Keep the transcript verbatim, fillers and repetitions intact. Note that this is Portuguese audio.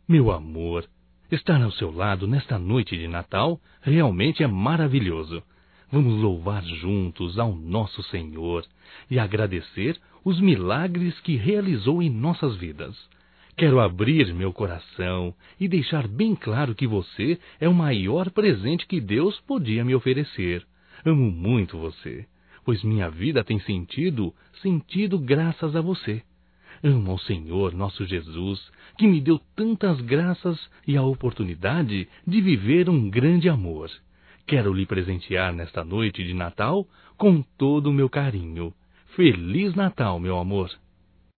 Meu amor, estar ao seu lado nesta noite de Natal realmente é maravilhoso. Vamos louvar juntos ao nosso Senhor e agradecer os milagres que realizou em nossas vidas. Quero abrir meu coração e deixar bem claro que você é o maior presente que Deus podia me oferecer. Amo muito você, pois minha vida tem sentido, sentido graças a você. Amo ao Senhor nosso Jesus, que me deu tantas graças e a oportunidade de viver um grande amor. Quero lhe presentear nesta noite de Natal com todo o meu carinho. Feliz Natal, meu amor!